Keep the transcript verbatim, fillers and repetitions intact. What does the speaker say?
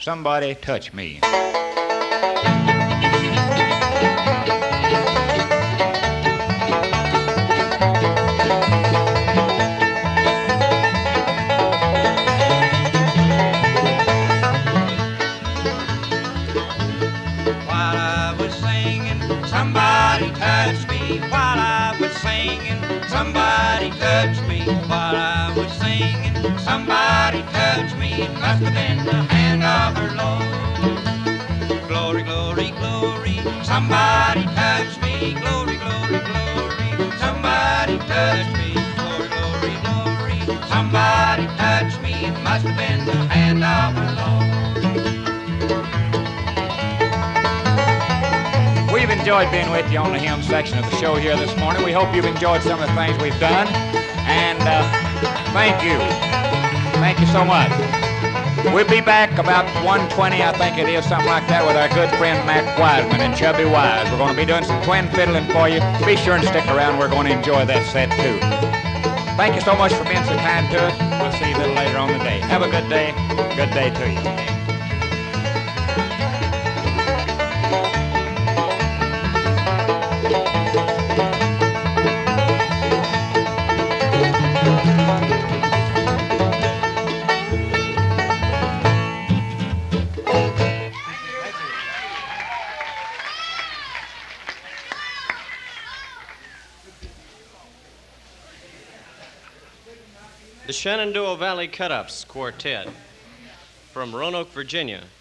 Somebody Touch Me. Somebody touched me while I was singing. Somebody touched me while I was singing. Somebody touched me. It must have been the hand of her Lord. Glory, glory, glory. Somebody touched me. Glory, glory, glory. Somebody touched me. Glory, glory, glory. Somebody touched me. It must have been the hand of her Lord. We've enjoyed being with you on the hymn section of the show here this morning. We hope you've enjoyed some of the things we've done. And uh, thank you. Thank you so much. We'll be back about one twenty, I think it is, something like that, with our good friend Mac Wiseman and Chubby Wise. We're going to be doing some twin fiddling for you. Be sure and stick around. We're going to enjoy that set, too. Thank you so much for being so kind to us. We'll see you a little later on today. Have a good day. Good day to you. The Shenandoah Valley Cut-Ups Quartet from Roanoke, Virginia.